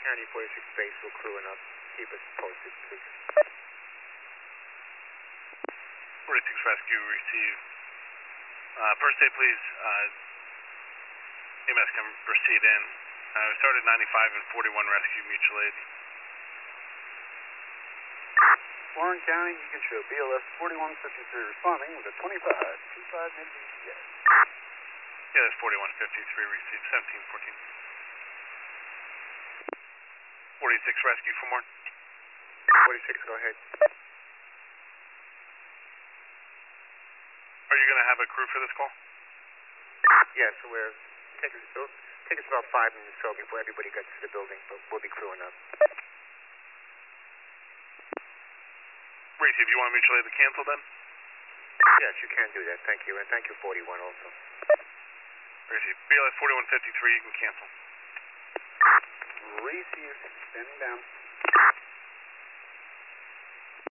County 46 base will crew enough. Keep us posted, please. 46 Rescue, receive. First aid, please. EMS can proceed in. We started 95 and 41 Rescue, mutual aid. Warren County, you can show BLS 4153 responding with a 25 mid-BCS. Yeah, that's 4153, received 1714. 46 Rescue for more. 46, go ahead. Are you going to have a crew for this call? Yes, it'll take us about 5 minutes or so before everybody gets to the building, but we'll be crewing up. Receive, you want mutual aid to cancel then? Yes, you can do that. Thank you. And thank you, 41 also. Receive. BLS 4153, you can cancel. Receive. Standing down.